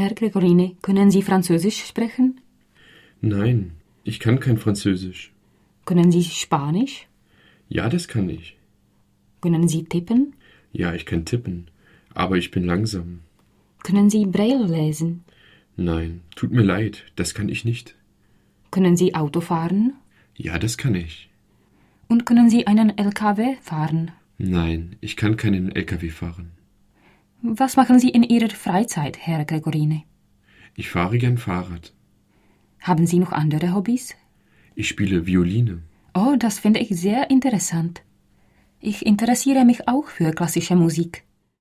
Herr Gregorini, können Sie Französisch sprechen? Nein, ich kann kein Französisch. Können Sie Spanisch? Ja, das kann ich. Können Sie tippen? Ja, ich kann tippen, aber ich bin langsam. Können Sie Braille lesen? Nein, tut mir leid, das kann ich nicht. Können Sie Auto fahren? Ja, das kann ich. Und können Sie einen LKW fahren? Nein, ich kann keinen LKW fahren. Was machen Sie in Ihrer Freizeit, Herr Gregorini? Ich fahre gern Fahrrad. Haben Sie noch andere Hobbys? Ich spiele Violine. Oh, das finde ich sehr interessant. Ich interessiere mich auch für klassische Musik.